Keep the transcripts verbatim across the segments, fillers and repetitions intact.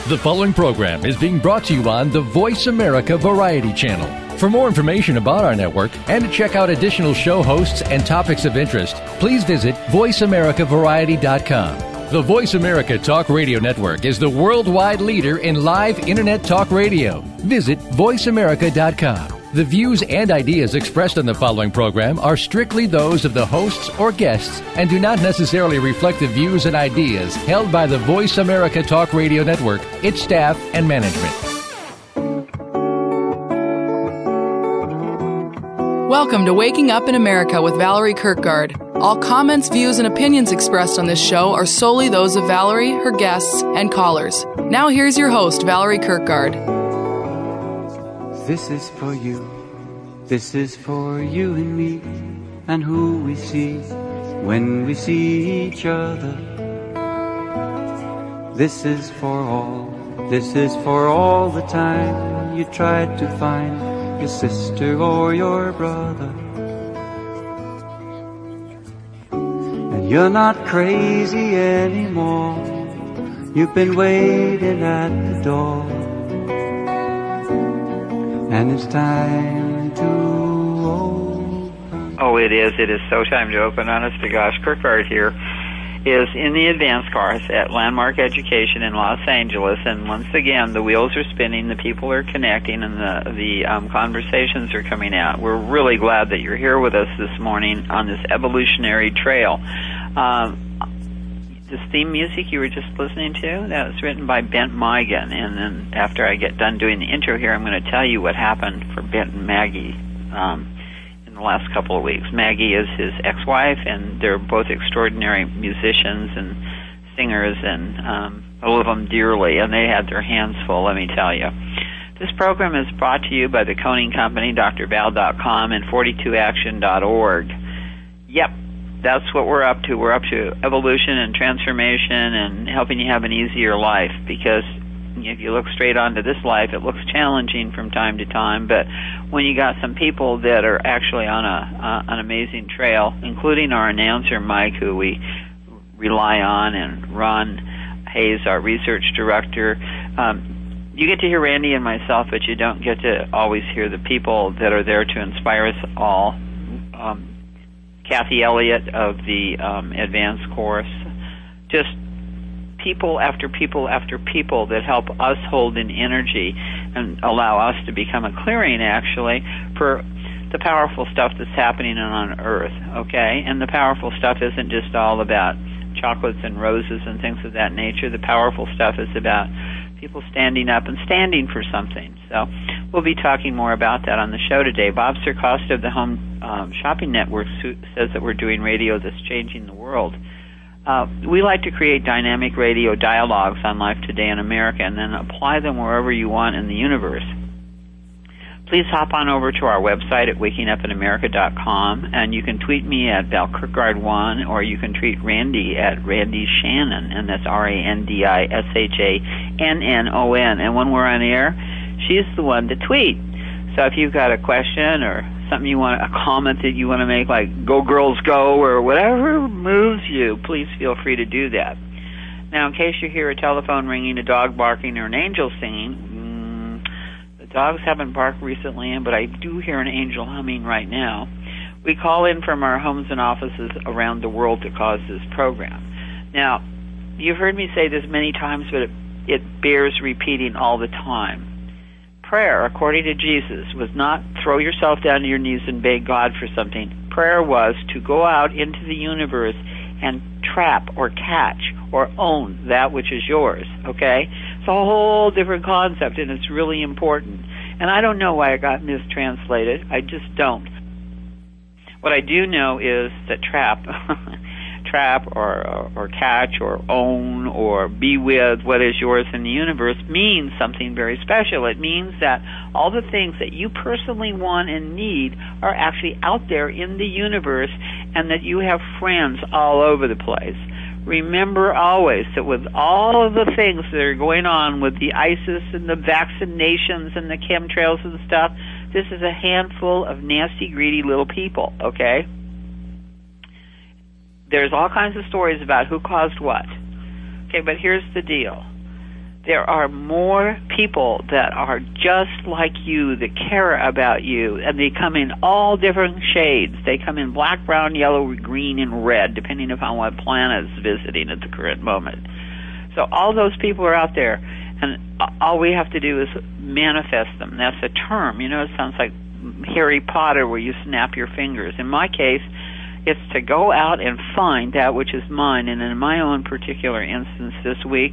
The following program is being brought to you on the Voice America Variety Channel. For more information about our network and to check out additional show hosts and topics of interest, please visit voice america variety dot com. The Voice America Talk Radio Network is the worldwide leader in live Internet talk radio. Visit voice america dot com. The views and ideas expressed on the following program are strictly those of the hosts or guests and do not necessarily reflect the views and ideas held by the Voice America Talk Radio Network, its staff, and management. Welcome to Waking Up in America with Valerie Kirkgard. All comments, views, and opinions expressed on this show are solely those of Valerie, her guests, and callers. Now here's your host, Valerie Kirkgard. This is for you, this is for you and me, and who we see when we see each other. This is for all, this is for all the time you tried to find your sister or your brother. And you're not crazy anymore, you've been waiting at the door. And it's time to open. Oh, it is. It is so time to open. Honest to gosh, Kirkgard here is in the advanced course at Landmark Education in Los Angeles. And once again, the wheels are spinning, the people are connecting, and the, the um, conversations are coming out. We're really glad that you're here with us this morning on this evolutionary trail. Um, This theme music you were just listening to, that was written by Bent Migan. And then after I get done doing the intro here, I'm going to tell you what happened for Bent and Maggie um, in the last couple of weeks. Maggie is his ex-wife, and they're both extraordinary musicians and singers, and um, I love them dearly, and they had their hands full, let me tell you. This program is brought to you by the Koning Company, D R val dot com, and forty-two action dot org. Yep. That's what we're up to. We're up to evolution and transformation and helping you have an easier life, because if you look straight onto this life, it looks challenging from time to time. But when you got some people that are actually on a uh, an amazing trail, including our announcer, Mike, who we rely on, and Ron Hayes, our research director, um, you get to hear Randy and myself, but you don't get to always hear the people that are there to inspire us all. Um, Kathy Elliott of the um, advanced course, just people after people after people that help us hold in energy and allow us to become a clearing, actually, for the powerful stuff that's happening on Earth, okay? And the powerful stuff isn't just all about chocolates and roses and things of that nature. The powerful stuff is about people standing up and standing for something. So we'll be talking more about that on the show today. Bob Sircosta of the Home um, Shopping Network says that we're doing radio that's changing the world. Uh, we like to create dynamic radio dialogues on Life Today in America and then apply them wherever you want in the universe. Please hop on over to our website at waking up in america dot com, and you can tweet me at Val Kirkgard one, or you can tweet Randy at Randy Shannon, and that's R A N D I S H A N N O N. And when we're on air, she's the one to tweet. So if you've got a question or something you want, a comment that you want to make, like "Go Girls Go" or whatever moves you, please feel free to do that. Now, in case you hear a telephone ringing, a dog barking, or an angel singing, dogs haven't barked recently, but I do hear an angel humming right now. We call in from our homes and offices around the world to cause this program. Now, you've heard me say this many times, but it, it bears repeating all the time. Prayer, according to Jesus, was not throw yourself down to your knees and beg God for something. Prayer was to go out into the universe and trap or catch or own that which is yours, okay? It's a whole different concept, and it's really important. And I don't know why it got mistranslated. I just don't. What I do know is that trap, trap or, or, or catch or own or be with what is yours in the universe means something very special. It means that all the things that you personally want and need are actually out there in the universe, and that you have friends all over the place. Remember always that with all of the things that are going on with the ISIS and the vaccinations and the chemtrails and stuff, this is a handful of nasty, greedy little people, okay? There's all kinds of stories about who caused what. Okay, but here's the deal. there are more people that are just like you, that care about you, and they come in all different shades. They come in black, brown, yellow, green, and red, depending upon what planet is visiting at the current moment. So all those people are out there, and all we have to do is manifest them. That's a term. You know, it sounds like Harry Potter where you snap your fingers. In my case, it's to go out and find that which is mine. And in my own particular instance this week,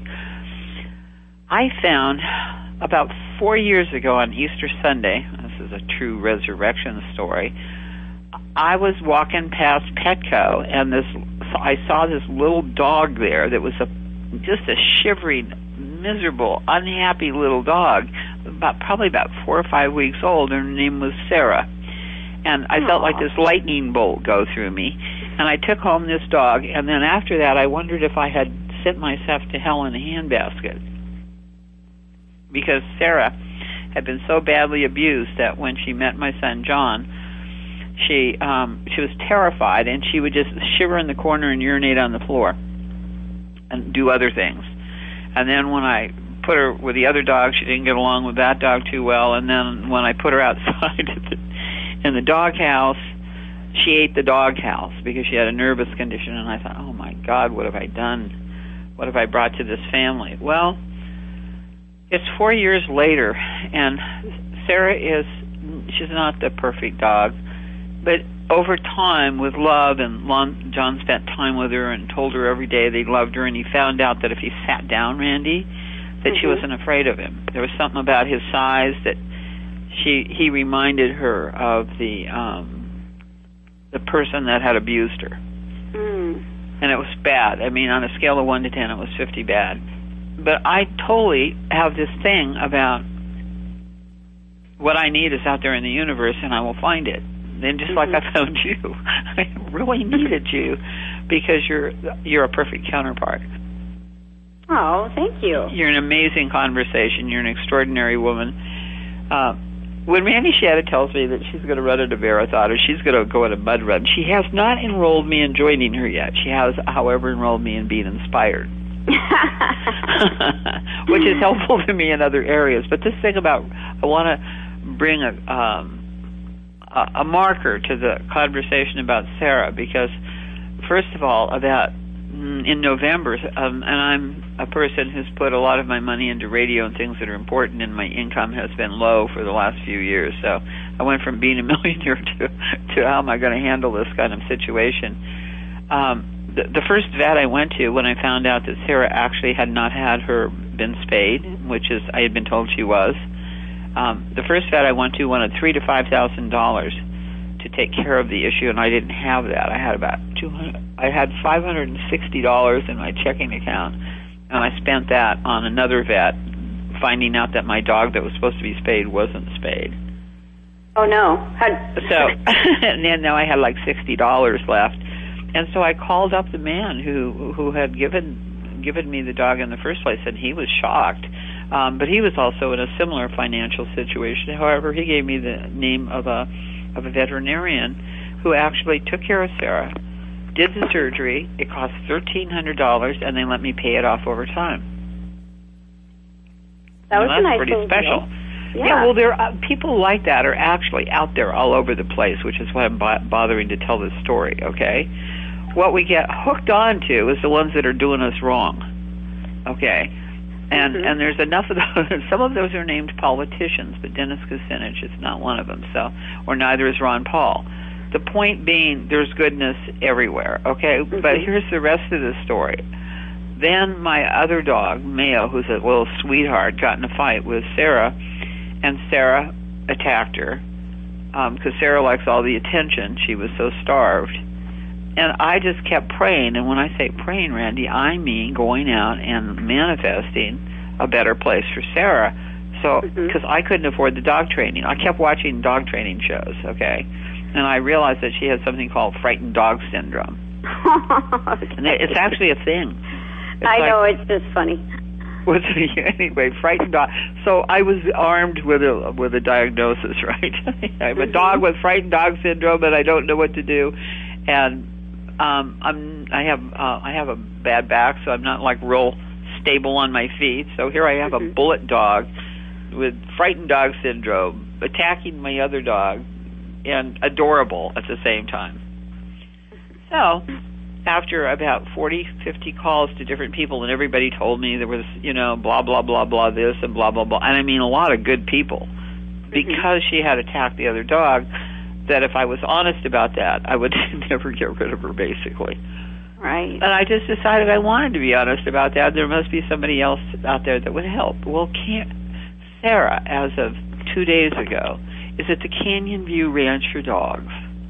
I found about four years ago on Easter Sunday, this is a true resurrection story, I was walking past Petco, and this I saw this little dog there that was a just a shivering, miserable, unhappy little dog, about probably about four or five weeks old, and her name was Sarah. And I Aww. felt like this lightning bolt go through me. And I took home this dog, and then after that I wondered if I had sent myself to hell in a handbasket. Because Sarah had been so badly abused that when she met my son John, she um, she was terrified, and she would just shiver in the corner and urinate on the floor and do other things. And then when I put her with the other dog, she didn't get along with that dog too well. And then when I put her outside the, in the doghouse, she ate the doghouse because she had a nervous condition. And I thought, oh my God, what have I done? What have I brought to this family? Well, it's four years later, and Sarah is, she's not the perfect dog, but over time, with love, and Lon, John spent time with her and told her every day they loved her, and he found out that if he sat down, Randy, that mm-hmm. she wasn't afraid of him. There was something about his size that she he reminded her of the um, the person that had abused her. Mm. And it was bad. I mean, on a scale of one to ten, it was fifty bad. But I totally have this thing about what I need is out there in the universe, and I will find it. And just like I found you, I really needed you because you're you're a perfect counterpart. Oh, thank you. You're an amazing conversation. You're an extraordinary woman. Uh, when Randy Shatta tells me that she's going to run a marathon or she's going to go on a mud run, she has not enrolled me in joining her yet. She has, however, enrolled me in being inspired, which is helpful to me in other areas. But this thing about I want to bring a... Um, a marker to the conversation about Sarah, because first of all, about in November, um, and I'm a person who's put a lot of my money into radio and things that are important, and my income has been low for the last few years. So I went from being a millionaire to, to how am I going to handle this kind of situation. Um, the, the first vet I went to when I found out that Sarah actually had not had her been spayed, which is I had been told she was. Um, the first vet I went to wanted three to five thousand dollars to take care of the issue, and I didn't have that. I had about two hundred. I had five hundred and sixty dollars in my checking account, and I spent that on another vet, finding out that my dog that was supposed to be spayed wasn't spayed. Oh no! How... So, and then now I had like sixty dollars left, and so I called up the man who who had given given me the dog in the first place, and he was shocked. Um, but he was also in a similar financial situation. However, he gave me the name of a of a veterinarian who actually took care of Sarah, did the surgery. It cost thirteen hundred dollars, and they let me pay it off over time. That was well, that's a nice pretty special. Yeah. yeah, well, there uh, people like that are actually out there all over the place, which is why I'm bo- bothering to tell this story. Okay, what we get hooked onto is the ones that are doing us wrong. Okay. And mm-hmm. and there's enough of those. Some of those are named politicians, but Dennis Kucinich is not one of them. So, or neither is Ron Paul. The point being, there's goodness everywhere. Okay, mm-hmm. But here's the rest of the story. Then my other dog, Mayo, who's a little sweetheart, got in a fight with Sarah, and Sarah attacked her because um, Sarah likes all the attention. She was so starved. And I just kept praying, and when I say praying, Randy, I mean going out and manifesting a better place for Sarah. So, because mm-hmm. I couldn't afford the dog training. I kept watching dog training shows, okay? And I realized that she had something called frightened dog syndrome. Okay. And it's actually a thing. It's I like, know, it's just funny. What's anyway, frightened dog. So I was armed with a with a diagnosis, right? I have a dog with frightened dog syndrome, and I don't know what to do. And Um, I'm. I have. Uh, I have a bad back, so I'm not like real stable on my feet. So here I have Mm-hmm. a bullet dog with frightened dog syndrome attacking my other dog, and adorable at the same time. So after about forty, fifty calls to different people, and everybody told me there was, you know, blah, blah, blah, blah, this and blah, blah, blah, and I mean a lot of good people, because she had attacked the other dog, that if I was honest about that, I would never get rid of her, basically. Right. And I just decided I wanted to be honest about that. There must be somebody else out there that would help. Well, can't, Sarah, as of two days ago, is at the Canyon View Ranch for Dogs.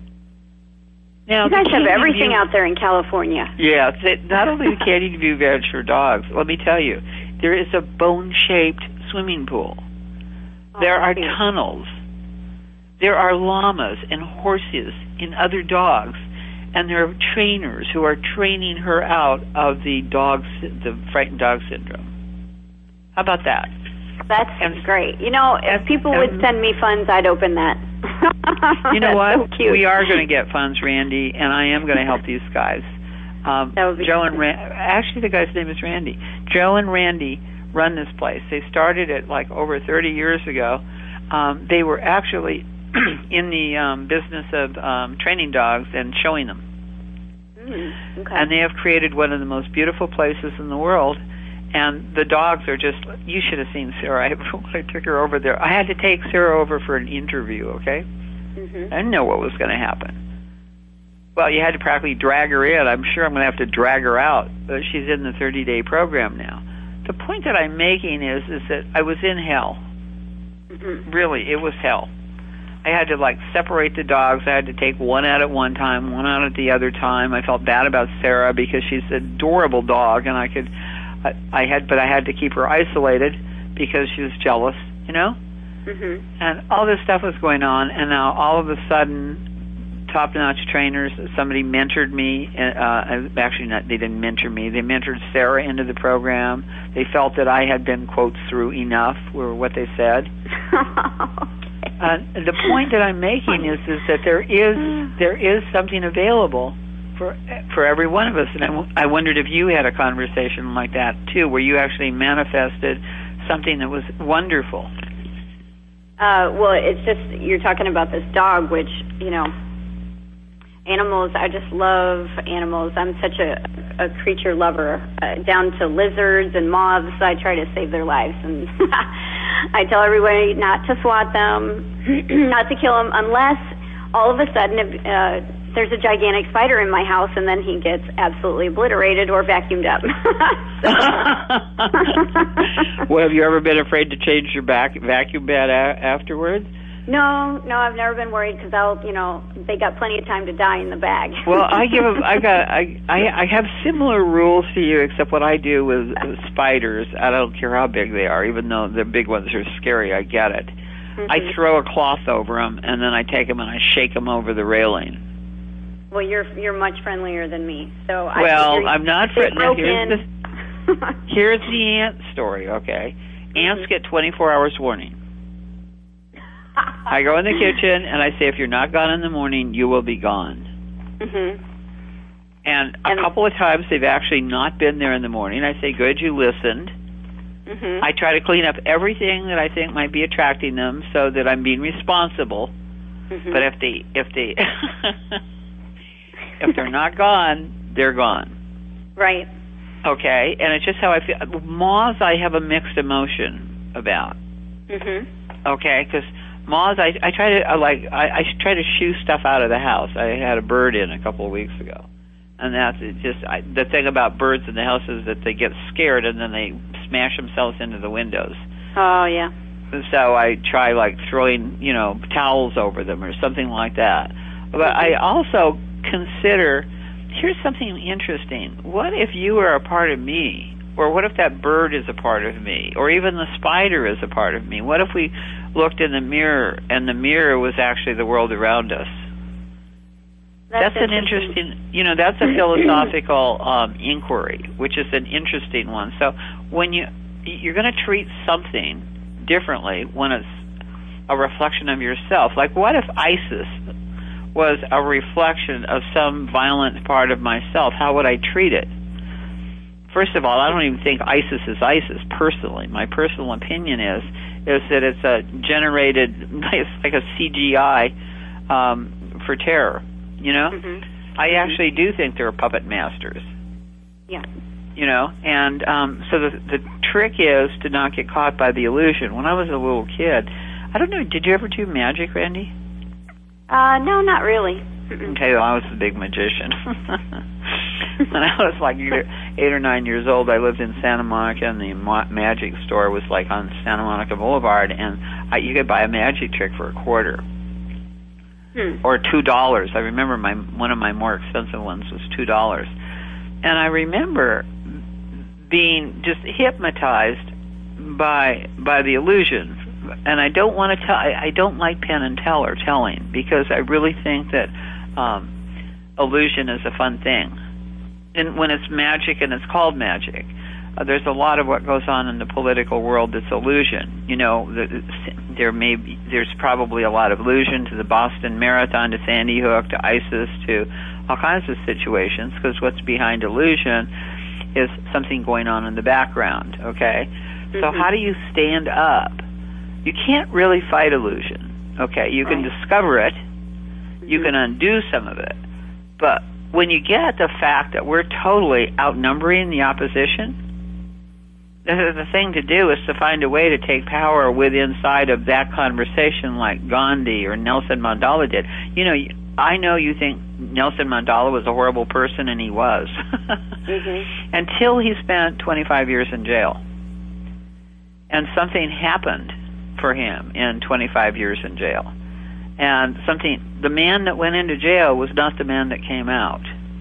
Now, You guys the have Canyon everything View, out there in California. Yeah, it's it, not only the Canyon View Ranch for Dogs, let me tell you, there is a bone-shaped swimming pool. Oh, There are cute. tunnels. There are llamas and horses and other dogs, and there are trainers who are training her out of the dog, the frightened dog syndrome. How about that? That's And- great. You know, if and- people and- would send me funds, I'd open that. You know That's what? So cute. We are going to get funds, Randy, and I am going to help these guys. Um, That would be Joe fun. and Ran- actually, the guy's name is Randy. Joe and Randy run this place. They started it like over thirty years ago. Um, they were actually in the um, business of um, training dogs and showing them. Mm, okay. And they have created one of the most beautiful places in the world. And the dogs are just, you should have seen Sarah. I, I took her over there. I had to take Sarah over for an interview, okay? Mm-hmm. I didn't know what was going to happen. Well, you had to practically drag her in. I'm sure I'm going to have to drag her out. But she's in the thirty-day program now. The point that I'm making is, is that I was in hell. Mm-hmm. Really, it was hell. I had to, like, separate the dogs. I had to take one out at one time, one out at the other time. I felt bad about Sarah because she's an adorable dog, and I could... I, I had, but I had to keep her isolated because she was jealous, you know? Mm-hmm. And all this stuff was going on, and now all of a sudden, top-notch trainers, somebody mentored me. Uh, actually, not, they didn't mentor me. They mentored Sarah into the program. They felt that I had been, quote, through enough, were what they said. Uh, the point that I'm making is is that there is there is something available for for every one of us, and I, w- I wondered if you had a conversation like that too, where you actually manifested something that was wonderful. Uh, well, it's just, you're talking about this dog, which, you know, animals, I just love animals. I'm such a, a creature lover, uh, down to lizards and moths. I try to save their lives, and I tell everybody not to swat them, not to kill them, unless all of a sudden uh, there's a gigantic spider in my house, and then he gets absolutely obliterated or vacuumed up. Well, have you ever been afraid to change your back vacuum bed a- afterwards? No, no, I've never been worried because I'll, you know, they got plenty of time to die in the bag. Well, I give a, I got I, I I have similar rules to you, except what I do with spiders, I don't care how big they are, even though the big ones are scary. I get it. Mm-hmm. I throw a cloth over them, and then I take them and I shake them over the railing. Well, you're you're much friendlier than me, so I Well, figure I'm not they frightened. broke Here's in. the here's the ant story. Okay, ants Mm-hmm. get twenty-four hours warning. I go in the kitchen and I say, if you're not gone in the morning, you will be gone. Mhm. And a And- couple of times they've actually not been there in the morning. I say, good, you listened. Mhm. I try to clean up everything that I think might be attracting them so that I'm being responsible. Mhm. But if they if they if they're not gone, they're gone. Right. Okay, and it's just how I feel. Moths, I have a mixed emotion about. Mhm. Okay, because moths, I I try to I like I, I try to shoo stuff out of the house. I had a bird in a couple of weeks ago, and that's it just I, the thing about birds in the house is that they get scared and then they smash themselves into the windows. Oh yeah. And so I try like throwing you know towels over them or something like that. But I also consider, here's something interesting. What if you were a part of me? Or what if that bird is a part of me? Or even the spider is a part of me? What if we looked in the mirror and the mirror was actually the world around us? That's, That's an interesting, you know, that's a philosophical um, inquiry, which is an interesting one. So when you, you're going to treat something differently when it's a reflection of yourself. Like what if ISIS was a reflection of some violent part of myself? How would I treat it? first of all, I don't even think ISIS is ISIS, personally. My personal opinion is is that it's a generated, it's like a C G I um, for terror, you know? Mm-hmm. I actually do think there are puppet masters. Yeah. You know, and um, so the the trick is to not get caught by the illusion. When I was a little kid, I don't know, did you ever do magic, Randy? Uh, no, not really. Okay, well, I was a big magician. When I was like eight or nine years old, I lived in Santa Monica, and the ma- magic store was like on Santa Monica Boulevard, and I, you could buy a magic trick for a quarter. Hmm. Or two dollars. I remember my one of my more expensive ones was two dollars. And I remember being just hypnotized by by the illusion. And I don't want to tell. I, I don't like Penn and Tell or telling, because I really think that um, illusion is a fun thing. And when it's magic and it's called magic, uh, there's a lot of what goes on in the political world that's illusion. You know, the, there may be, there's probably a lot of illusion to the Boston Marathon, to Sandy Hook, to ISIS, to all kinds of situations, because what's behind illusion is something going on in the background. Okay, mm-hmm. So how do you stand up? You can't really fight illusion. Okay, you can discover it, you can undo some of it, but when you get the fact that we're totally outnumbering the opposition, the, the thing to do is to find a way to take power within inside of that conversation, like Gandhi or Nelson Mandela did. You know, I know you think Nelson Mandela was a horrible person, and he was, mm-hmm. until he spent twenty-five years in jail, and something happened for him in twenty-five years in jail. And something, the man that went into jail was not the man that came out.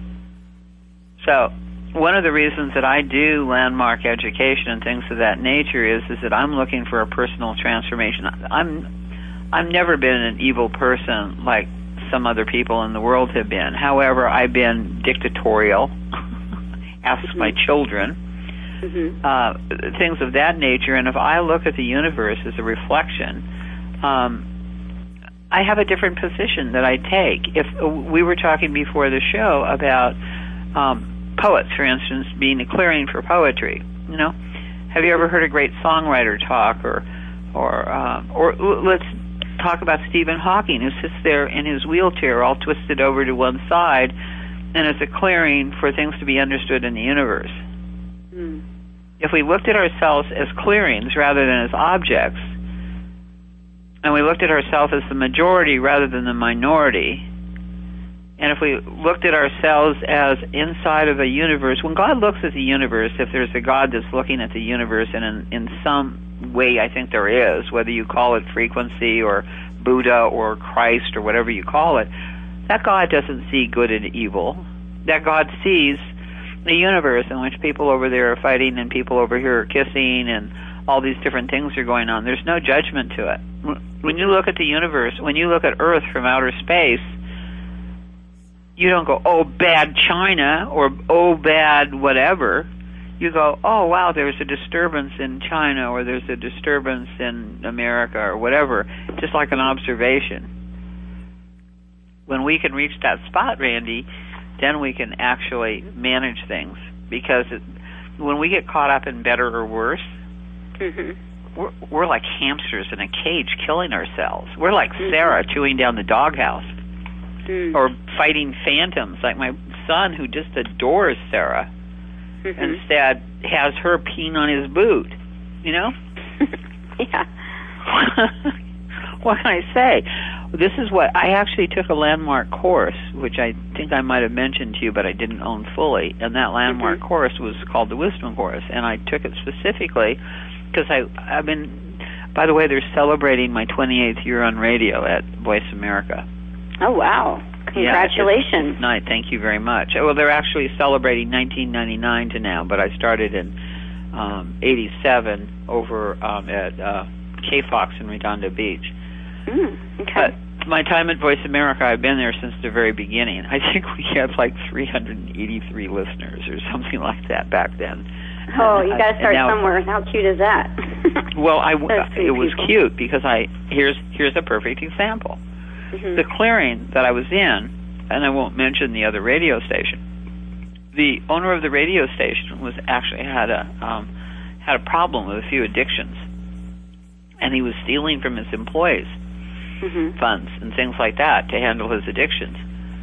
So one of the reasons that I do landmark education and things of that nature is is that I'm looking for a personal transformation. I'm I've never been an evil person like some other people in the world have been. However, I've been dictatorial. Ask mm-hmm. my children. Mm-hmm. Uh, things of that nature. And if I look at the universe as a reflection, um, I have a different position that I take. If uh, we were talking before the show about um, poets, for instance, being a clearing for poetry, you know, have you ever heard a great songwriter talk, or, or, uh, or let's talk about Stephen Hawking, who sits there in his wheelchair, all twisted over to one side, and is a clearing for things to be understood in the universe. Mm. If we looked at ourselves as clearings rather than as objects, and we looked at ourselves as the majority rather than the minority, and if we looked at ourselves as inside of a universe, when God looks at the universe, if there's a God that's looking at the universe, and in, in some way I think there is, whether you call it frequency or Buddha or Christ or whatever you call it, that God doesn't see good and evil. That God sees a universe in which people over there are fighting and people over here are kissing and all these different things are going on. There's no judgment to it. When you look at the universe, when you look at Earth from outer space, you don't go, oh, bad China, or oh, bad whatever. You go, oh, wow, there's a disturbance in China, or there's a disturbance in America, or whatever, just like an observation. When we can reach that spot, Randy, then we can actually manage things. Because it, when we get caught up in better or worse, mm-hmm. we're, we're like hamsters in a cage killing ourselves. We're like mm-hmm. Sarah chewing down the doghouse. Mm. Or fighting phantoms, like my son, who just adores Sarah, mm-hmm. instead has her peeing on his boot, you know? Yeah. What can I say? This is what, I actually took a landmark course, which I think I might have mentioned to you, but I didn't own fully, and that landmark mm-hmm. course was called the Wisdom Course, and I took it specifically because I, I've been, by the way, they're celebrating my twenty-eighth year on radio at Voice America. Oh, wow. Congratulations. Yeah, nice. Thank you very much. Well, they're actually celebrating nineteen ninety-nine to now, but I started in um, eighty-seven over um, at uh, K-Fox in Redondo Beach. Mm, okay. But my time at Voice America, I've been there since the very beginning. I think we had like three hundred eighty-three listeners or something like that back then. Oh, you got to start now, somewhere. How cute is that? Well, I, it was people. cute because I here's here's a perfect example. Mm-hmm. The clearing that I was in, and I won't mention the other radio station, the owner of the radio station was actually had a um, had a problem with a few addictions, and he was stealing from his employees' mm-hmm. funds and things like that to handle his addictions.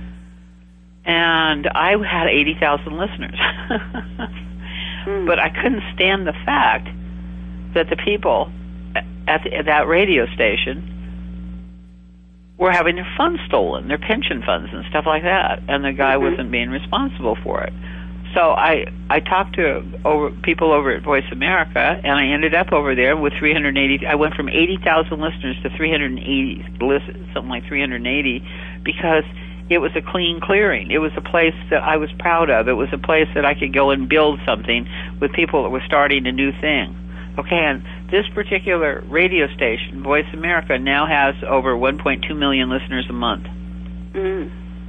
And I had eighty thousand listeners, mm. but I couldn't stand the fact that the people at, the, at that radio station were having their funds stolen, their pension funds and stuff like that, and the guy mm-hmm. wasn't being responsible for it. So I I talked to over, people over at Voice America, and I ended up over there with three hundred eighty. I went from eighty thousand listeners to three hundred eighty, something like three hundred eighty, because it was a clean clearing. It was a place that I was proud of. It was a place that I could go and build something with people that were starting a new thing. Okay, and this particular radio station, Voice America, now has over one point two million listeners a month. Mm.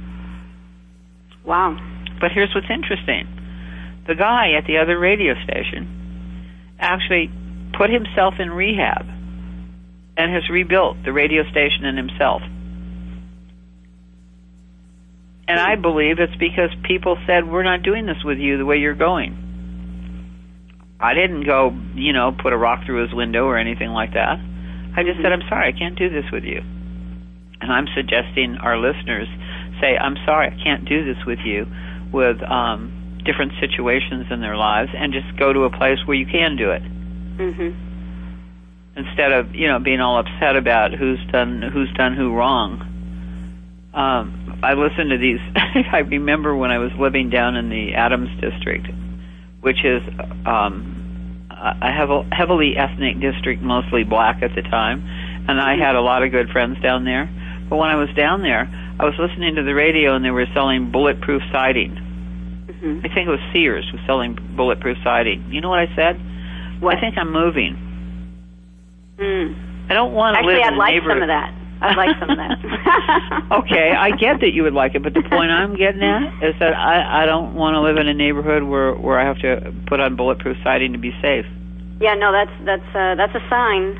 Wow. But here's what's interesting. The guy at the other radio station actually put himself in rehab and has rebuilt the radio station and himself. And I believe it's because people said, we're not doing this with you the way you're going. I didn't go, you know, put a rock through his window or anything like that. I just said, I'm sorry, I can't do this with you. And I'm suggesting our listeners say, I'm sorry, I can't do this with you with um, different situations in their lives, and just go to a place where you can do it. Mm-hmm. Instead of, you know, being all upset about who's done who's done who wrong. Um, I listened to these. I remember when I was living down in the Adams district, which is um, a heavy, heavily ethnic district, mostly black at the time, and I had a lot of good friends down there. But when I was down there, I was listening to the radio, and they were selling bulletproof siding. Mm-hmm. I think it was Sears was selling bulletproof siding. You know what I said? What? I think I'm moving. Mm. I don't want to Actually, live I'd in a like neighborhood. some of that. I'd like some of that. Okay, I get that you would like it, but the point I'm getting at is that I, I don't want to live in a neighborhood where, where I have to put on bulletproof siding to be safe. Yeah, no, that's that's uh, that's a sign.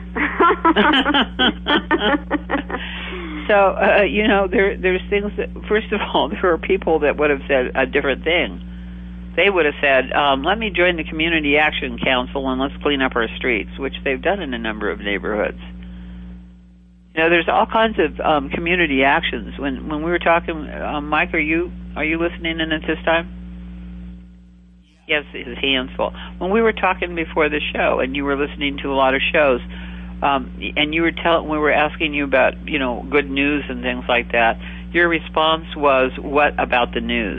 So, uh, you know, there there's things that, first of all, there are people that would have said a different thing. They would have said, um, let me join the Community Action Council and let's clean up our streets, which they've done in a number of neighborhoods. You know, there's all kinds of um, community actions. When when we were talking, um, Mike, are you are you listening in at this time? Yes, his hand's full. When we were talking before the show, and you were listening to a lot of shows, um, and you were telling, we were asking you about, you know, good news and things like that. Your response was, "What about the news?"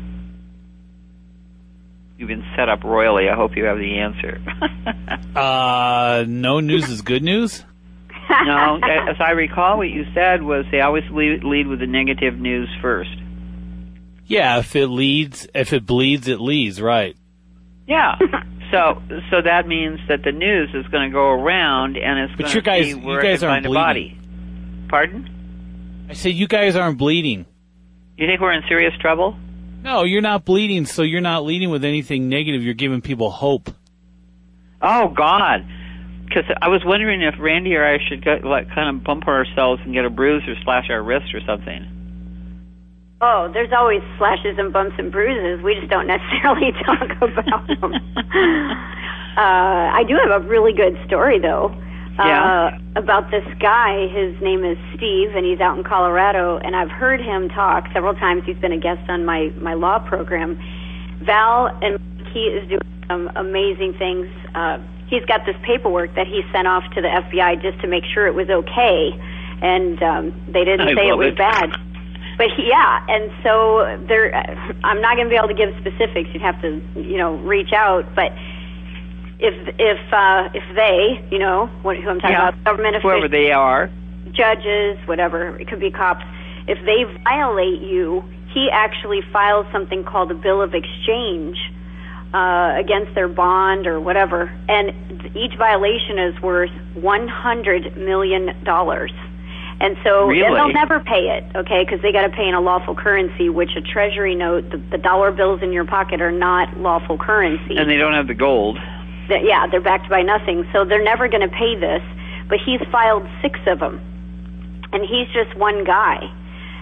You've been set up royally. I hope you have the answer. uh, no news is good news? No, as I recall, what you said was they always lead, lead with the negative news first. Yeah, if it leads, if it bleeds, it leads, right? Yeah. So, so that means that the news is going to go around, and it's going to see where it can find a body. Pardon? I say you guys aren't bleeding. You think we're in serious trouble? No, you're not bleeding, so you're not leading with anything negative. You're giving people hope. Oh, God. Because I was wondering if Randy or I should go, like, kind of bump ourselves and get a bruise or slash our wrist or something. Oh, there's always slashes and bumps and bruises. We just don't necessarily talk about them. uh, I do have a really good story, though, yeah. uh, about this guy. His name is Steve, and he's out in Colorado, and I've heard him talk several times. He's been a guest on my, my law program. Val, and he is doing some amazing things. Uh, he's got this paperwork that he sent off to the F B I just to make sure it was okay, and um, they didn't I say it was it. bad. But he, yeah, and so there. I'm not going to be able to give specifics. You'd have to, you know, reach out. But if if uh, if they, you know, what, who I'm talking yeah. about, government officials, whoever they are, judges, whatever, it could be cops. If they violate you, he actually files something called a bill of exchange uh, against their bond or whatever, and each violation is worth one hundred million dollars. And so really? and they'll never pay it, okay, because they got to pay in a lawful currency, which a treasury note, the, the dollar bills in your pocket are not lawful currency. And they don't have the gold. The, yeah, they're backed by nothing, so they're never going to pay this. But he's filed six of them, and he's just one guy.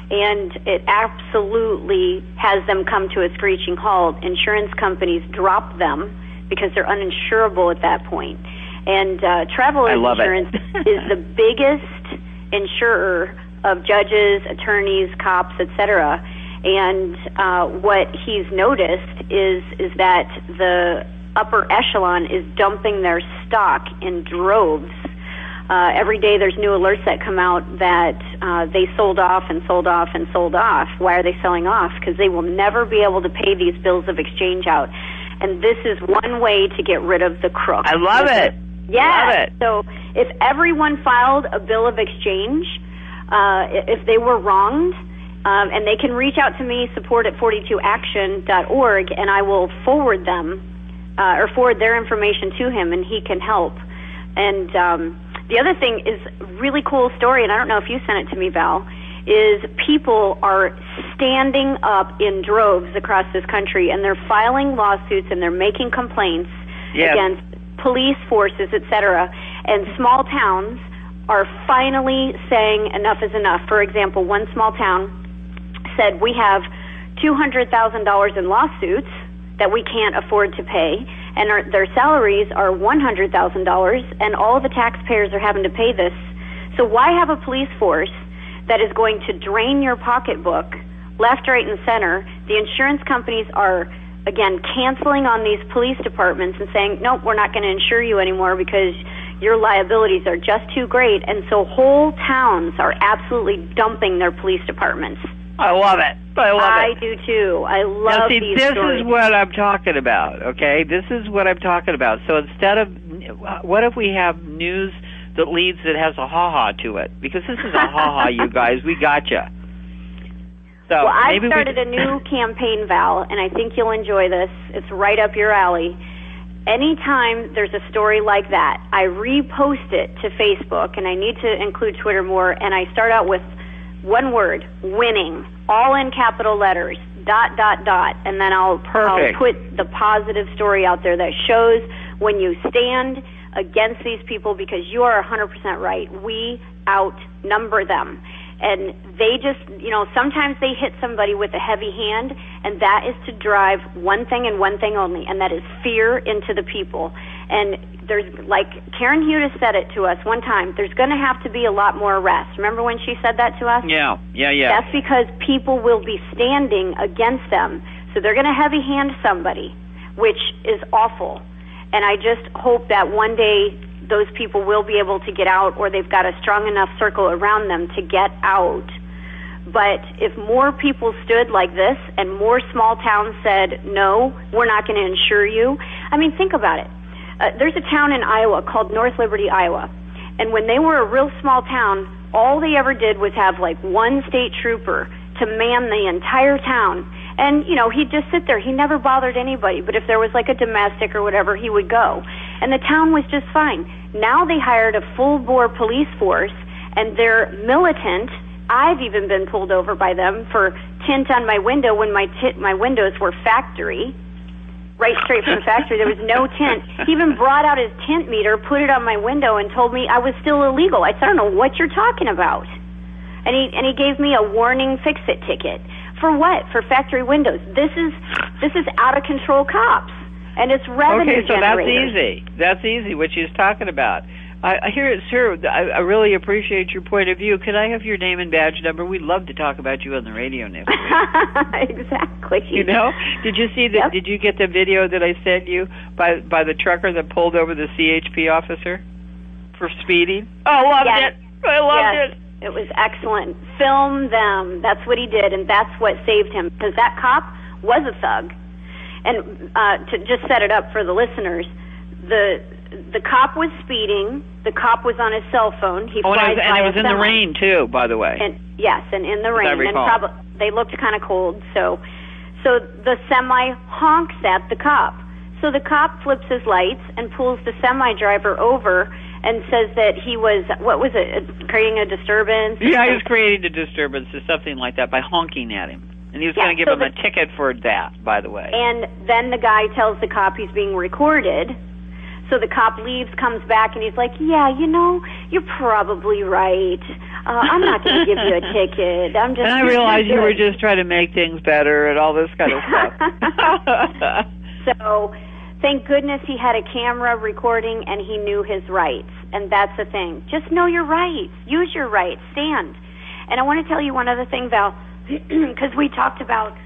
and it absolutely has them come to a screeching halt. Insurance companies drop them because they're uninsurable at that point. And uh, Travelers Insurance is the biggest insurer of judges, attorneys, cops, et cetera. And uh, what he's noticed is is that the upper echelon is dumping their stock in droves. Uh, every day there's new alerts that come out that uh, they sold off and sold off and sold off. Why are they selling off? Because they will never be able to pay these bills of exchange out. And this is one way to get rid of the crook. I love it. Yeah. Love it. So if everyone filed a bill of exchange, uh, if they were wronged, um, and they can reach out to me, support at forty-two action dot org, and I will forward them uh, or forward their information to him, and he can help. And um, the other thing is a really cool story, and I don't know if you sent it to me, Val, is people are standing up in droves across this country, and they're filing lawsuits, and they're making complaints yes. against police forces, et cetera. And small towns are finally saying enough is enough. For example, one small town said, we have two hundred thousand dollars in lawsuits that we can't afford to pay, and our, their salaries are one hundred thousand dollars, and all the taxpayers are having to pay this. So why have a police force that is going to drain your pocketbook left, right, and center? The insurance companies are, again, canceling on these police departments and saying, nope, we're not going to insure you anymore because your liabilities are just too great. And so whole towns are absolutely dumping their police departments. I love it. I love I it. I do too. I love now, see, these this stories. is what I'm talking about, okay? This is what I'm talking about. So instead of, what if we have news that leads that has a ha-ha to it? Because this is a ha-ha, you guys. We gotcha. So well, I maybe started we... a new campaign, Val, and I think you'll enjoy this. It's right up your alley. Anytime there's a story like that, I repost it to Facebook, and I need to include Twitter more, and I start out with one word, winning, all in capital letters, dot, dot, dot, and then I'll, I'll put the positive story out there that shows when you stand against these people, because you are one hundred percent right, we outnumber them. And they just, you know, sometimes they hit somebody with a heavy hand, and that is to drive one thing and one thing only, and that is fear into the people. And there's, like Karen Hudis said it to us one time, there's going to have to be a lot more arrests. Remember when she said that to us? Yeah, yeah, yeah. That's because people will be standing against them. So they're going to heavy hand somebody, which is awful. And I just hope that one day those people will be able to get out, or they've got a strong enough circle around them to get out. But if more people stood like this and more small towns said, no, we're not going to insure you. I mean, think about it. Uh, there's a town in Iowa called North Liberty, Iowa. And when they were a real small town, all they ever did was have like one state trooper to man the entire town. And, you know, he'd just sit there. He never bothered anybody. But if there was like a domestic or whatever, he would go. And the town was just fine. Now they hired a full-bore police force, and they're militant. I've even been pulled over by them for tint on my window when my t- my windows were factory, right straight from the factory. There was no tint. He even brought out his tint meter, put it on my window, and told me I was still illegal. I said, I don't know what you're talking about. And he and he gave me a warning fix-it ticket. For what? For factory windows. This is this is out-of-control cops, and it's revenue Okay, so generators. that's easy. That's easy, what she's talking about. I, I hear it, sir. I, I really appreciate your point of view. Could I have your name and badge number? We'd love to talk about you on the radio next week. Exactly. You know? Did you see the? Yep. Did you get the video that I sent you by by the trucker that pulled over the C H P officer for speeding? Oh, I loved Yes. it. I loved yes. it. It was excellent. Film them. That's what he did, and that's what saved him, because that cop was a thug. And uh, to just set it up for the listeners, the the cop was speeding. The cop was on his cell phone. He Oh, and flies it was, and by it was a in the semi. rain too, by the way. And yes, and in the As I rain, and recall. probably they looked kind of cold. So, so the semi honks at the cop. So the cop flips his lights and pulls the semi driver over and says that he was, what was it, uh, creating a disturbance? Yeah, he was creating a disturbance or something like that by honking at him. And he was Yeah, going to give so him the- a ticket for that, by the way. And then the guy tells the cop he's being recorded. So the cop leaves, comes back, and he's like, yeah, you know, you're probably right. uh, I'm not going to give you a ticket. I'm just. And I realized you were just trying to make things better and all this kind of stuff. So, thank goodness he had a camera recording and he knew his rights. And that's the thing. Just know your rights. Use your rights. Stand. And I want to tell you one other thing, Val, because we talked about.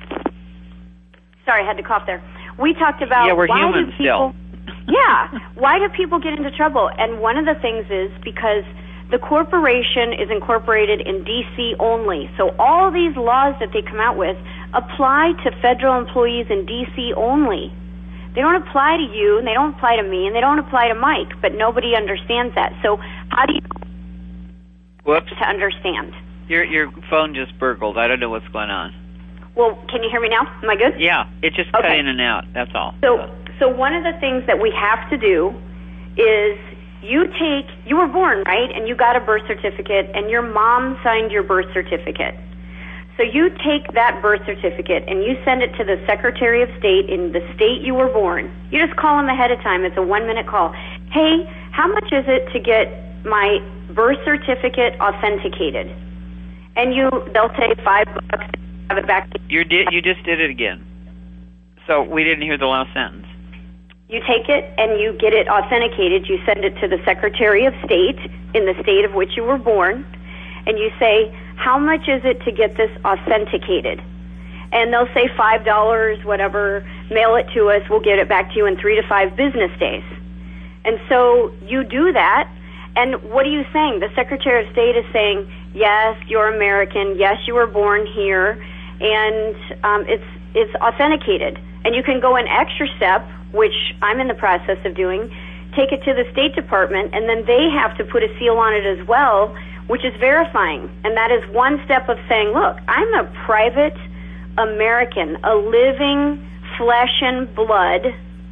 Sorry, I had to cough there. We talked about. Yeah, we're why human do people, still. Yeah. Why do people get into trouble? And one of the things is because the corporation is incorporated in D C only. So all these laws that they come out with apply to federal employees in D C only. They don't apply to you, and they don't apply to me, and they don't apply to Mike, but nobody understands that. So how do you Whoops. to understand? Your your phone just burgled. I don't know what's going on. Well, can you hear me now? Am I good? Yeah, it just cut Okay. in and out. That's all. So, so one of the things that we have to do is you take, you were born, right, and you got a birth certificate, and your mom signed your birth certificate. So you take that birth certificate and you send it to the Secretary of State in the state you were born. You just call them ahead of time. It's a one-minute call. Hey, how much is it to get my birth certificate authenticated? And you, they'll say five bucks. Have it back. You did. You just did it again. So we didn't hear the last sentence. You take it and you get it authenticated. You send it to the Secretary of State in the state of which you were born, and you say, how much is it to get this authenticated? And they'll say five dollars, whatever, mail it to us, we'll get it back to you in three to five business days. And so you do that, and what are you saying? The Secretary of State is saying, yes, you're American, yes, you were born here, and um, it's it's authenticated. And you can go an extra step, which I'm in the process of doing, take it to the State Department, and then they have to put a seal on it as well, which is verifying. And that is one step of saying, look, I'm a private American, a living flesh and blood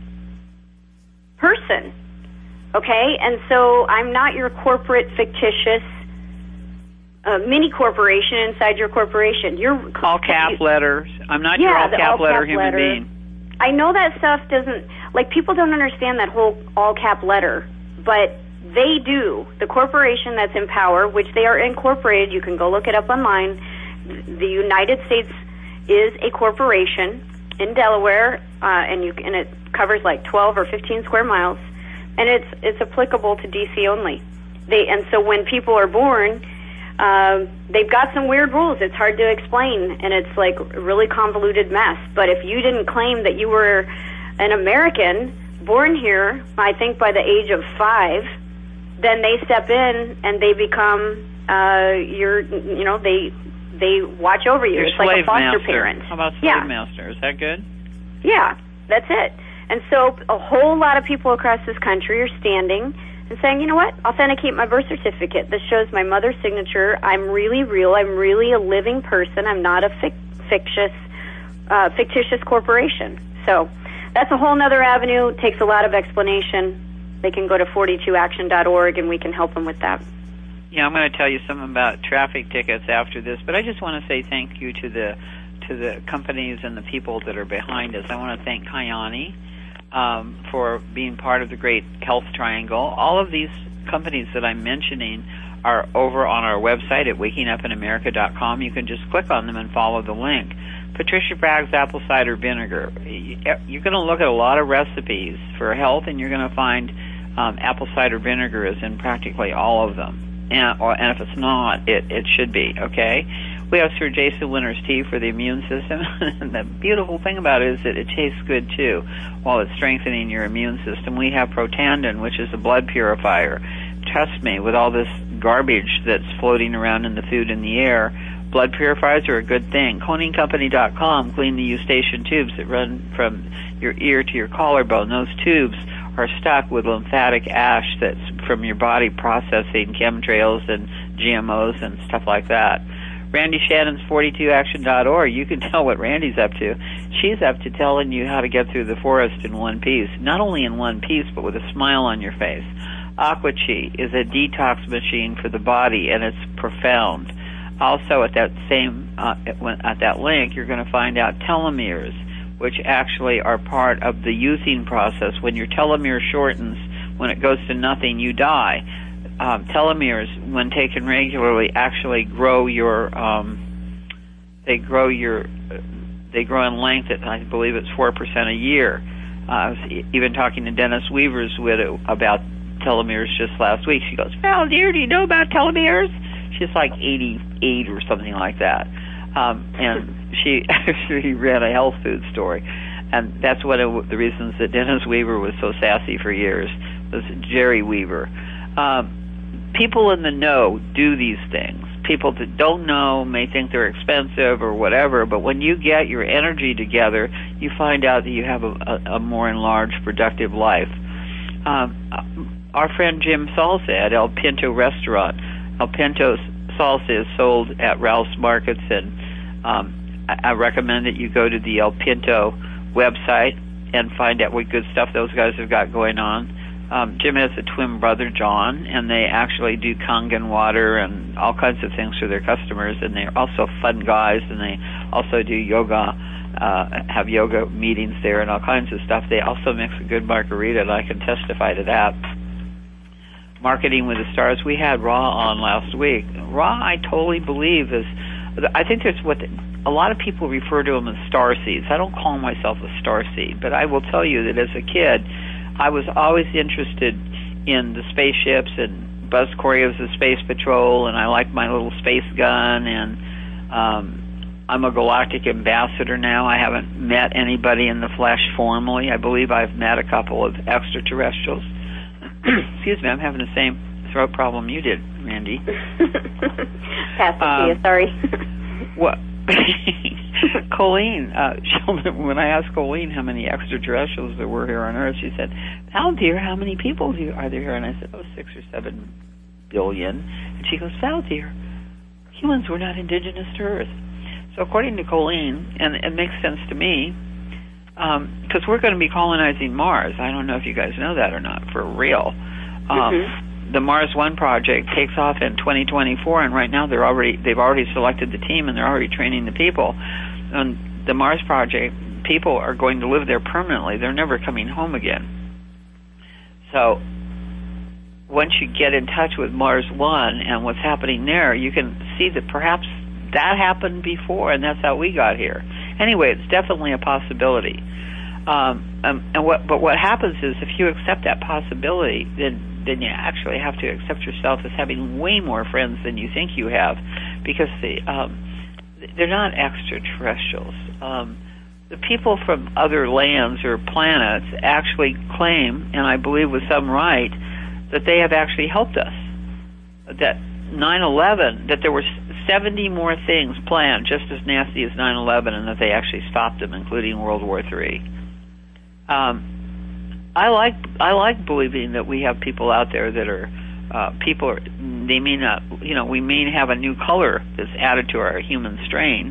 person, okay? And so I'm not your corporate fictitious uh, mini corporation inside your corporation. You're all cap letters. I'm not yeah, your all the cap all letter cap human letter. being. I know that stuff doesn't, like, people don't understand that whole all cap letter, but they do. The corporation that's in power, which they are incorporated, you can go look it up online. The United States is a corporation in Delaware, uh, and you and it covers like twelve or fifteen square miles, and it's it's applicable to D C only. They and so when people are born, um, they've got some weird rules. It's hard to explain, and it's like a really convoluted mess. But if you didn't claim that you were an American born here, I think by the age of five, then they step in and they become uh, your, you know, they they watch over you. Your it's like a foster master. parent. How about slave yeah. master? Is that good? Yeah, that's it. And so a whole lot of people across this country are standing and saying, you know what, authenticate my birth certificate. This shows my mother's signature. I'm really real. I'm really a living person. I'm not a fic- fictitious, uh, fictitious corporation. So that's a whole other avenue. It takes a lot of explanation. They can go to forty-two action dot org, and we can help them with that. Yeah, I'm going to tell you something about traffic tickets after this, but I just want to say thank you to the to the companies and the people that are behind us. I want to thank Kyani um, for being part of the Great Health Triangle. All of these companies that I'm mentioning are over on our website at waking up in america dot com. You can just click on them and follow the link. Patricia Bragg's apple cider vinegar. You're going to look at a lot of recipes for health, and you're going to find um, apple cider vinegar is in practically all of them. And, or, and if it's not, it, it should be, okay? We have Sir Jason Winter's tea for the immune system. And the beautiful thing about it is that it tastes good, too, while it's strengthening your immune system. We have Protandim, which is a blood purifier. Trust me, with all this garbage that's floating around in the food and the air, blood purifiers are a good thing. Cleaning Company dot com, clean the eustachian tubes that run from your ear to your collarbone. Those tubes are stuck with lymphatic ash that's from your body processing chemtrails and G M Os and stuff like that. Randy Shannon's forty-two action dot org. You can tell what Randy's up to. She's up to telling you how to get through the forest in one piece. Not only in one piece, but with a smile on your face. AquaChi is a detox machine for the body, and it's profound. Also, at that same uh, at that link, you're going to find out telomeres, which actually are part of the using process. When your telomere shortens, when it goes to nothing, you die. um, telomeres, when taken regularly, actually grow your um, they grow your they grow in length at, I believe it's four percent a year. Uh, I was e- even talking to Dennis Weaver's widow about telomeres just last week. She goes, "Val, dear, do you know about telomeres?" She's like eighty-eight or something like that, um, and she actually ran a health food store, and that's one of the reasons that Dennis Weaver was so sassy for years. Was Jerry Weaver. Um, people in the know do these things. People that don't know may think they're expensive or whatever, but when you get your energy together, you find out that you have a, a, a more enlarged, productive life. Um, our friend Jim Salsa at El Pinto Restaurant. El Pinto salsa is sold at Ralph's Markets, and um, I, I recommend that you go to the El Pinto website and find out what good stuff those guys have got going on. Um, Jim has a twin brother, John, and they actually do Kangen water and all kinds of things for their customers, and they're also fun guys, and they also do yoga, uh, have yoga meetings there and all kinds of stuff. They also mix a good margarita, and I can testify to that. Marketing with the Stars, we had Ra on last week. Ra, I totally believe, is, I think there's what the, a lot of people refer to them as star seeds. I don't call myself a star seed, but I will tell you that as a kid, I was always interested in the spaceships, and Buzz Corey was the Space Patrol, and I liked my little space gun, and um, I'm a galactic ambassador now. I haven't met anybody in the flesh formally. I believe I've met a couple of extraterrestrials. Excuse me, I'm having the same throat problem you did, Randy. Pass it um, to you, sorry. What? Colleen, uh, when I asked Colleen how many extraterrestrials there were here on Earth, she said, "Val, dear, how many people do, are there here?" And I said, "Oh, six or seven billion." And she goes, "Val, dear, humans were not indigenous to Earth." So according to Colleen, and it makes sense to me, because um, we're going to be colonizing Mars. I don't know if you guys know that or not, for real. Um, mm-hmm. The Mars One project takes off in twenty twenty-four, and right now they're already they've already selected the team, and they're already training the people. And the Mars project, people are going to live there permanently. They're never coming home again. So once you get in touch with Mars One and what's happening there, you can see that perhaps that happened before, and that's how we got here. Anyway, it's definitely a possibility. Um, um, and what, but what happens is, if you accept that possibility, then then you actually have to accept yourself as having way more friends than you think you have, because the, um, they're not extraterrestrials. Um, the people from other lands or planets actually claim, and I believe with some right, that they have actually helped us. That nine eleven, that there were seventy more things planned just as nasty as nine eleven, and that they actually stopped them, including World War Three. Um, I like I like believing that we have people out there that are uh, people. Are, they may not, you know, we may have a new color that's added to our human strain.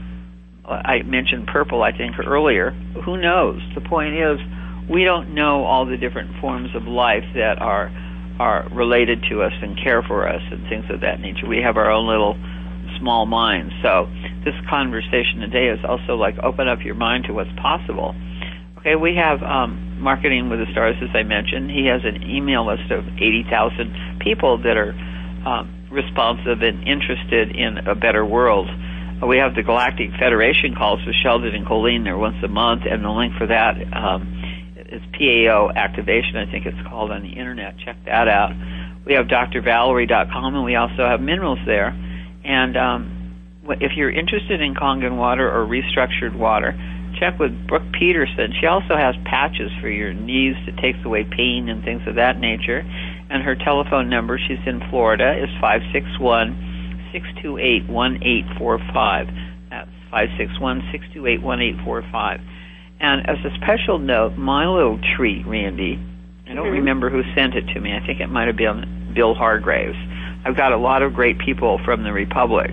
I mentioned purple, I think, earlier. Who knows? The point is, we don't know all the different forms of life that are are related to us and care for us and things of that nature. We have our own little small minds. So this conversation today is also like open up your mind to what's possible. Okay, we have um, Marketing with the Stars, as I mentioned. He has an email list of eighty thousand people that are um, responsive and interested in a better world. Uh, we have the Galactic Federation calls with Sheldon and Colleen. They're once a month, and the link for that um, is P A O Activation, I think it's called, on the Internet. Check that out. We have D R Valerie dot com, and we also have minerals there. And um, if you're interested in Kangen water or restructured water, check with Brooke Peterson. She also has patches for your knees that takes away pain and things of that nature. And her telephone number, she's in Florida, is five six one, six two eight, one eight four five. That's five six one, six two eight, one eight four five. And as a special note, my little treat, Randy, I don't mm-hmm. remember who sent it to me. I think it might have been Bill Hargraves. I've got a lot of great people from the Republic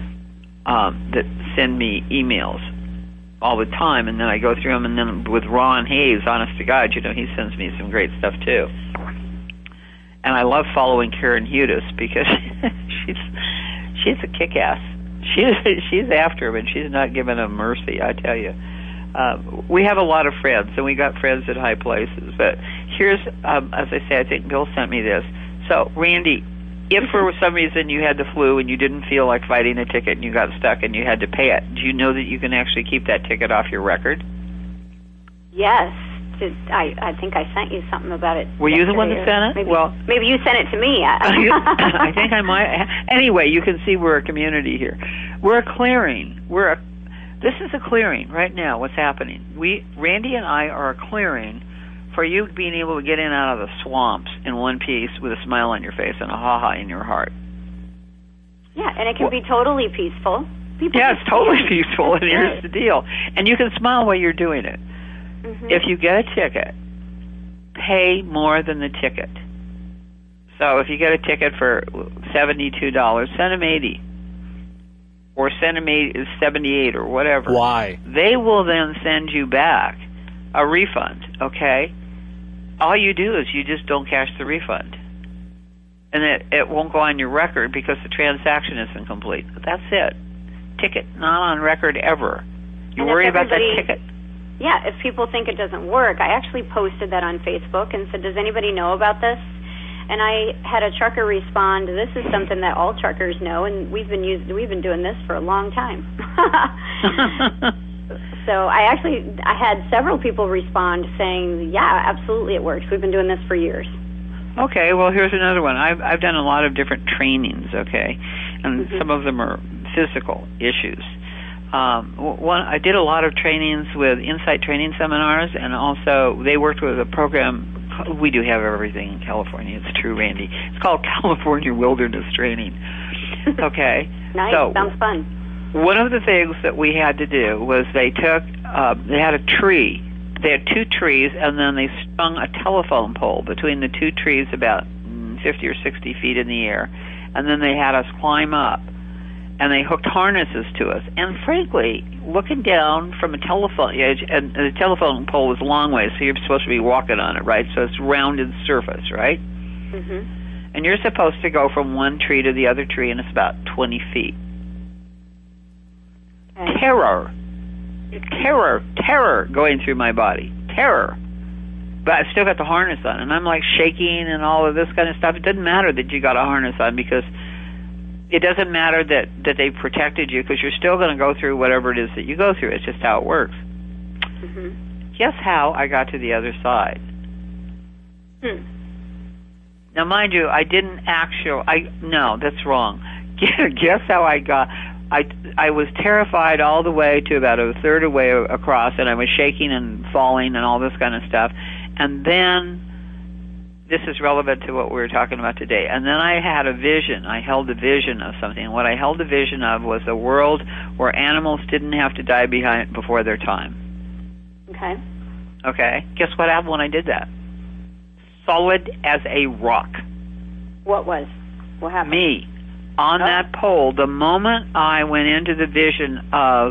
um, that send me emails all the time, and then I go through them, and then with Ron Hayes, honest to God, you know, he sends me some great stuff too. And I love following Karen Hudis because she's she's a kick-ass. She's she's after him, and she's not giving him mercy, I tell you. Uh, we have a lot of friends, and we got friends at high places. But here's, um, as I say, I think Bill sent me this. So, Randy, if for some reason you had the flu and you didn't feel like fighting a ticket and you got stuck and you had to pay it, do you know that you can actually keep that ticket off your record? Yes. Did, I, I think I sent you something about it. Were you the one that sent it? Maybe, well, maybe you sent it to me. I think I might. Anyway, you can see we're a community here. We're a clearing. We're a. This is a clearing right now. What's happening? We, Randy and I, are a clearing for you being able to get in and out of the swamps in one piece with a smile on your face and a ha-ha in your heart. Yeah, and it can well, be totally peaceful. People yeah, it's totally peaceful, and here's the deal. And you can smile while you're doing it. Mm-hmm. If you get a ticket, pay more than the ticket. So if you get a ticket for seventy-two dollars, send them eighty dollars. Or send them seventy-eight dollars or whatever. Why? They will then send you back a refund, okay? All you do is you just don't cash the refund. And it, it won't go on your record because the transaction isn't complete. But that's it. Ticket not on record ever. You and worry about that ticket. Yeah, if people think it doesn't work, I actually posted that on Facebook and said, does anybody know about this? And I had a trucker respond, this is something that all truckers know, and we've been used, we've been doing this for a long time. So I actually, I had several people respond saying, yeah, absolutely it works. We've been doing this for years. Okay, well, here's another one. I've, I've done a lot of different trainings, okay, and mm-hmm. some of them are physical issues. Um, one, I did a lot of trainings with Insight Training Seminars, and also they worked with a program. We do have everything in California. It's true, Randy. It's called California Wilderness Training. Okay. Nice. So, sounds fun. One of the things that we had to do was they took, uh, they had a tree. They had two trees, and then they strung a telephone pole between the two trees about fifty or sixty feet in the air, and then they had us climb up. And they hooked harnesses to us. And frankly, looking down from a telephone edge, and the telephone pole is a long way, so you're supposed to be walking on it, right? So it's rounded surface, right? Mm-hmm. And you're supposed to go from one tree to the other tree, and it's about twenty feet. Okay. Terror. Terror. Terror going through my body. Terror. But I've still got the harness on, and I'm like shaking and all of this kind of stuff. It doesn't matter that you got a harness on because it doesn't matter that, that they protected you because you're still going to go through whatever it is that you go through. It's just how it works. Mm-hmm. Guess how I got to the other side? Hmm. Now, mind you, I didn't actually... I No, that's wrong. Guess how I got... I, I was terrified all the way to about a third of the way across, and I was shaking and falling and all this kind of stuff. And then... This is relevant to what we were talking about today. And then I had a vision. I held a vision of something. And what I held a vision of was a world where animals didn't have to die behind before their time. Okay. Okay. Guess what happened when I did that? Solid as a rock. What was? What happened? Me. On oh. that pole, the moment I went into the vision of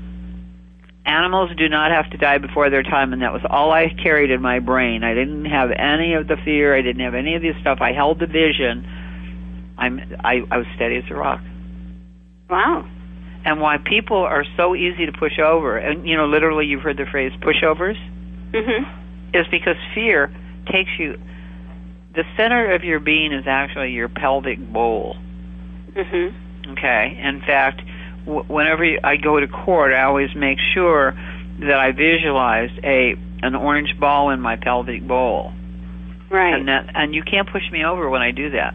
animals do not have to die before their time, and that was all I carried in my brain. I didn't have any of the fear. I didn't have any of this stuff. I held the vision. I'm, I, I was steady as a rock. Wow. And why people are so easy to push over, and, you know, literally you've heard the phrase pushovers, mm-hmm. is because fear takes you... The center of your being is actually your pelvic bowl. Mm-hmm. Okay? In fact... Whenever I go to court, I always make sure that I visualized a an orange ball in my pelvic bowl. Right. And that, and you can't push me over when I do that.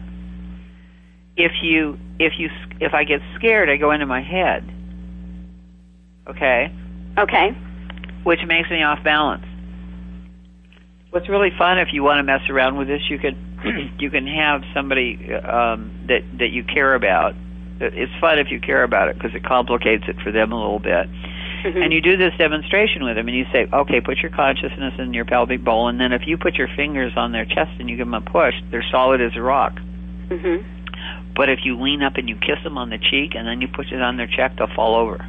If you if you if I get scared, I go into my head. Okay. Okay. Which makes me off balance. What's really fun, if you want to mess around with this, you can you can have somebody um, that that you care about. It's fun if you care about it because it complicates it for them a little bit. Mm-hmm. And you do this demonstration with them, and you say, okay, put your consciousness in your pelvic bowl, and then if you put your fingers on their chest and you give them a push, they're solid as a rock. Mm-hmm. But if you lean up and you kiss them on the cheek and then you push it on their cheek, they'll fall over.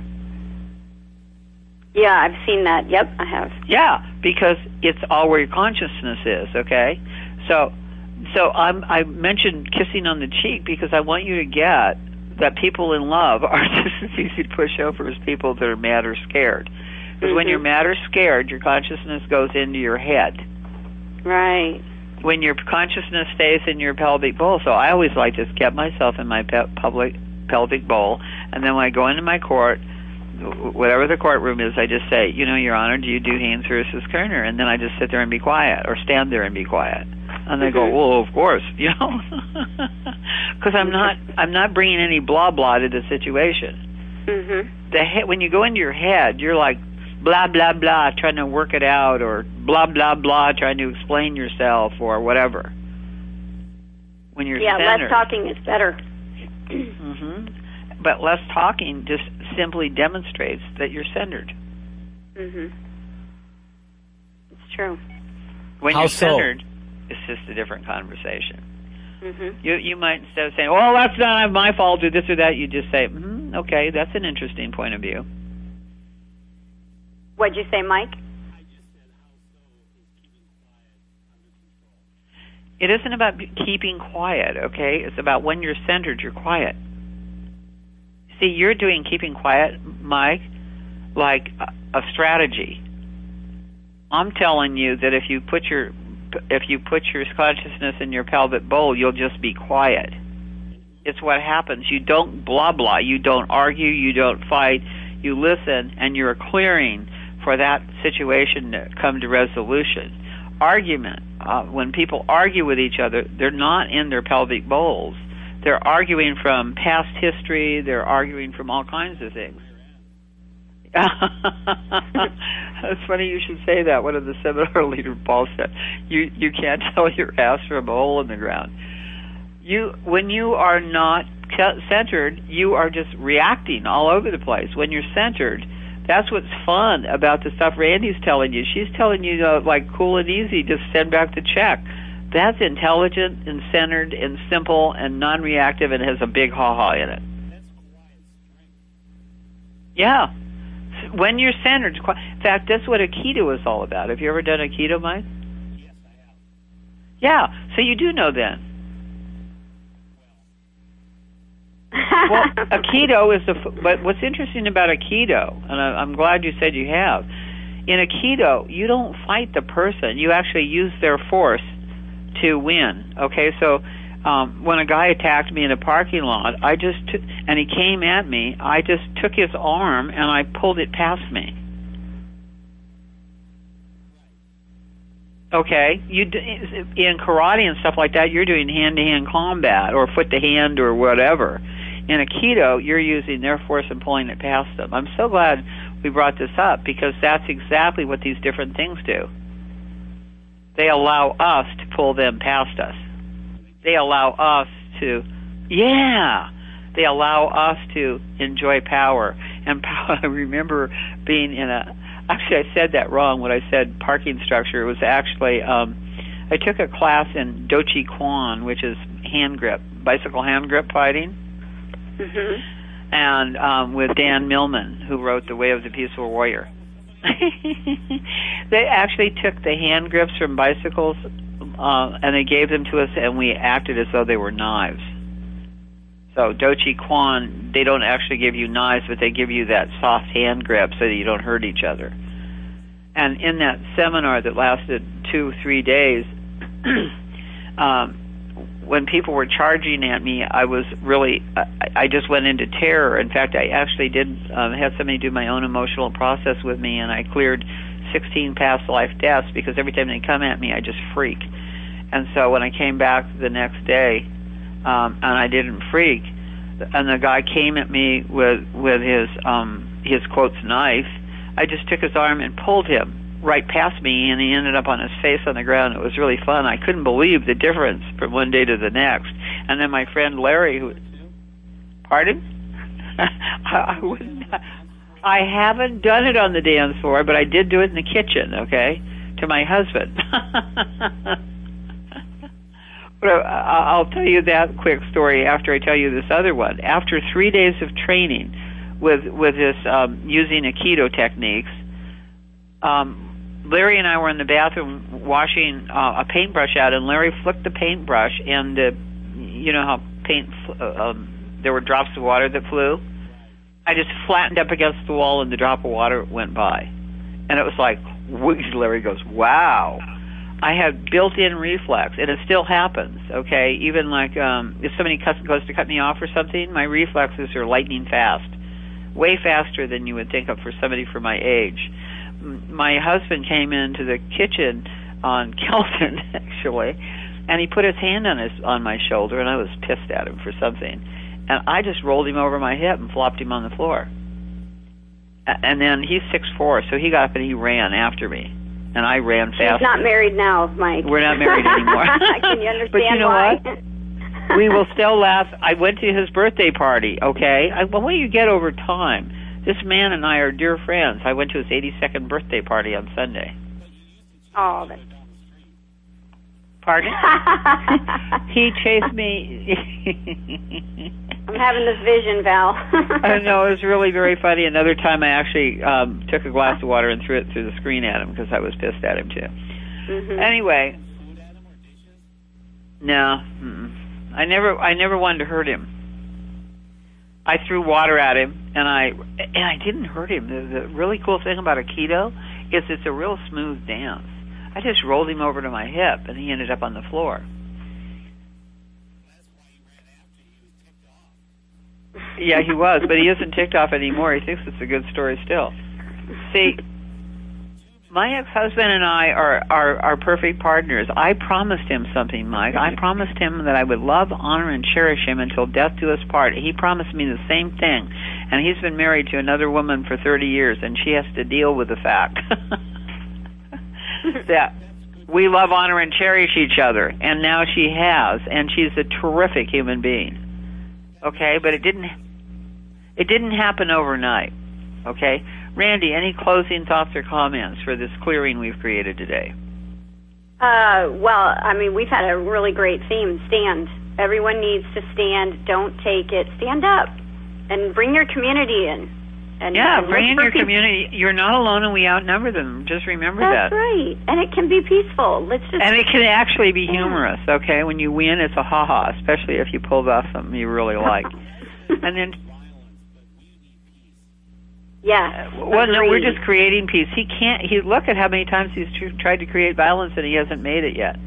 Yeah, I've seen that. Yep, I have. Yeah, because it's all where your consciousness is, okay? So so I'm, I mentioned kissing on the cheek because I want you to get that people in love are just as easy to push over as people that are mad or scared. Because mm-hmm. when you're mad or scared, your consciousness goes into your head. Right. when your consciousness stays in your pelvic bowl. So I always like to get myself in my pe- public pelvic bowl, and then when I go into my court, whatever the courtroom is, I just say, you know, Your Honor, do you do Haynes versus Kerner? And then I just sit there and be quiet, or stand there and be quiet. And they mm-hmm. go, well, of course, you know, because I'm not, I'm not bringing any blah blah to the situation. Mm-hmm. The he- when you go into your head, you're like blah blah blah, trying to work it out, or blah blah blah, trying to explain yourself, or whatever. When you're yeah, centered, less talking is better. mm-hmm. But less talking just simply demonstrates that you're centered. Mhm. It's true. When How you're so? centered, it's just a different conversation. Mhm. You you might, instead of saying, "Oh, that's not my fault," or this or that, you just say, mm, "Okay, that's an interesting point of view." What'd you say, Mike? It isn't about b- keeping quiet, okay? It's about when you're centered, you're quiet. See, you're doing keeping quiet, Mike, like a, a strategy. I'm telling you that if you put your if you put your consciousness in your pelvic bowl, you'll just be quiet. It's what happens. You don't blah blah. You don't argue. You don't fight. You listen, and you're clearing for that situation to come to resolution. Argument. Uh, when people argue with each other, they're not in their pelvic bowls. They're arguing from past history. They're arguing from all kinds of things. It's funny you should say that. One of the seminar leader, Paul, said, "You you can't tell your ass from a hole in the ground." You when you are not centered, you are just reacting all over the place. When you're centered, that's what's fun about the stuff Randy's telling you. She's telling you, uh, like, cool and easy, just send back the check. That's intelligent and centered and simple and non-reactive and has a big ha-ha in it. Yeah. When you're centered. In fact, that's what Aikido is all about. Have you ever done Aikido, Mike? Yes, I have. Yeah. So you do know then. Well, Aikido is the. But what's interesting about Aikido, and I, I'm glad you said you have, in Aikido, you don't fight the person. You actually use their force to win. Okay, so um, when a guy attacked me in a parking lot, I just t- and he came at me, I just took his arm and I pulled it past me. Okay, you d- in karate and stuff like that, you're doing hand-to-hand combat or foot-to-hand or whatever. In Aikido, you're using their force and pulling it past them. I'm so glad we brought this up because that's exactly what these different things do. They allow us to pull them past us. They allow us to, yeah, they allow us to enjoy power. And I remember being in a, actually I said that wrong when I said parking structure. It was actually, um, I took a class in Dochi Kwan, which is hand grip, bicycle hand grip fighting. Mm-hmm. And um, with Dan Millman, who wrote The Way of the Peaceful Warrior. They actually took the hand grips from bicycles uh, and they gave them to us, and we acted as though they were knives. So Dochi Kwan, they don't actually give you knives, but they give you that soft hand grip so that you don't hurt each other. And in that seminar that lasted two, three days, um, when people were charging at me, I was really, I, I just went into terror. In fact, I actually did um, have somebody do my own emotional process with me, and I cleared sixteen past life deaths because every time they come at me, I just freak. And so when I came back the next day, um, and I didn't freak, and the guy came at me with with his um, his quotes knife, I just took his arm and pulled him right past me, and he ended up on his face on the ground. It was really fun. I couldn't believe the difference from one day to the next. And then my friend Larry, who, pardon? I, I wouldn't. I haven't done it on the dance floor, but I did do it in the kitchen. Okay, to my husband. But I'll tell you that quick story after I tell you this other one. After three days of training with with this um, using Aikido techniques, um, Larry and I were in the bathroom washing uh, a paintbrush out, and Larry flicked the paintbrush, and uh, you know how paint uh, um, there were drops of water that flew. I just flattened up against the wall, and the drop of water went by, and it was like, Larry goes, "Wow." I had built-in reflex, and it still happens, okay? Even like um, if somebody cuts, goes to cut me off or something, my reflexes are lightning fast, way faster than you would think of for somebody for my age. My husband came into the kitchen on Kelton, actually, and he put his hand on his on my shoulder, and I was pissed at him for something. And I just rolled him over my hip and flopped him on the floor. And then he's six foot four, so he got up and he ran after me. And I ran fast. He's not married now, Mike. We're not married anymore. Can you understand but you know why? What? We will still laugh. I went to his birthday party, okay? I, well, what do you get over time? This man and I are dear friends. I went to his eighty-second birthday party on Sunday. Oh, that's... Pardon? He chased me. I'm having this vision, Val. I know, it was really very funny. Another time I actually um, took a glass of water and threw it through the screen at him because I was pissed at him, too. Mm-hmm. Anyway, no, mm-mm. I never I never wanted to hurt him. I threw water at him, and I and I didn't hurt him. The, the really cool thing about Aikido is it's a real smooth dance. I just rolled him over to my hip, and he ended up on the floor. Yeah, he was, but he isn't ticked off anymore. He thinks it's a good story still. See, my ex-husband and I are, are, are perfect partners. I promised him something, Mike. I promised him that I would love, honor, and cherish him until death do us part. He promised me the same thing, and he's been married to another woman for thirty years, and she has to deal with the fact that we love, honor, and cherish each other, and now she has, and she's a terrific human being. Okay, but it didn't it didn't happen overnight. Okay? Randy, any closing thoughts or comments for this clearing we've created today? Uh, well, I mean, we've had a really great theme, stand. Everyone needs to stand. Don't take it. Stand up and bring your community in. And, yeah, and bring in your people. community. You're not alone, and we outnumber them. Just remember That's that. That's right. And it can be peaceful. Let's just. And it can actually be humorous, okay? When you win, it's a ha-ha, especially if you pulled off something you really like. And then... Yeah. Uh, well, no, we're just creating peace. He can't... He Look at how many times he's tr- tried to create violence, and he hasn't made it yet.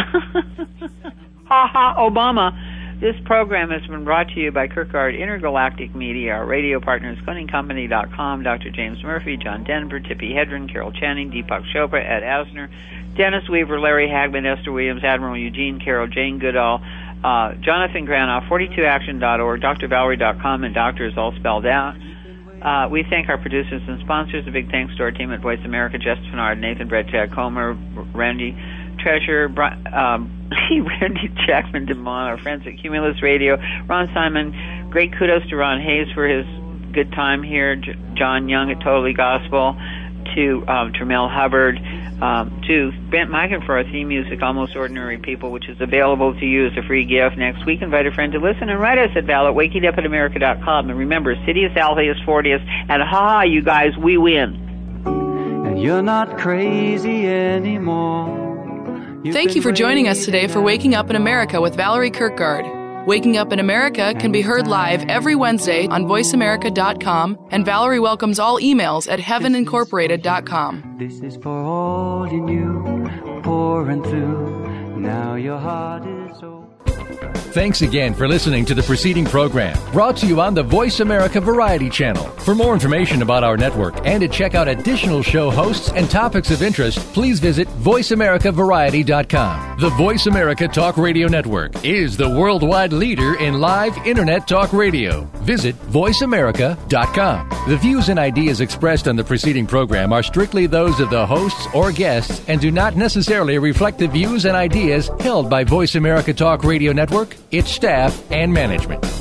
Ha-ha, Obama. This program has been brought to you by Kirkgard Intergalactic Media, our radio partners, Clinton Company dot com, Doctor James Murphy, John Denver, Tippi Hedren, Carol Channing, Deepak Chopra, Ed Asner, Dennis Weaver, Larry Hagman, Esther Williams, Admiral Eugene Carroll, Jane Goodall, uh, Jonathan Granoff, forty-two action dot org, Dr Valerie dot com, and Doctor is all spelled out. Uh, we thank our producers and sponsors. A big thanks to our team at Voice America, Jess Fennard, Nathan Brett, Chad Comer, Randy Treasure, um, Randy Jackman DeMont, our friends at Cumulus Radio, Ron Simon. Great kudos to Ron Hayes for his good time here, J- John Young at Totally Gospel, to um, Tremel Hubbard, um, to Brent Mikan for our theme music, Almost Ordinary People, which is available to you as a free gift next week. Invite a friend to listen and write us at Val at waking up at america dot com. And remember, Sidious, Alpheus, Fortius, and ha-ha, you guys, we win. And you're not crazy anymore. You've Thank you for joining us today for Waking Up in America with Valerie Kirkgard. Waking Up in America can be heard live every Wednesday on voice america dot com, and Valerie welcomes all emails at heaven incorporated dot com. This is for all you knew, pouring through. Now your heart is open. Thanks again for listening to the preceding program, brought to you on the Voice America Variety Channel. For more information about our network and to check out additional show hosts and topics of interest, please visit voice america variety dot com. The Voice America Talk Radio Network is the worldwide leader in live Internet talk radio. Visit voice america dot com. The views and ideas expressed on the preceding program are strictly those of the hosts or guests and do not necessarily reflect the views and ideas held by Voice America Talk Radio Network, its staff, and management.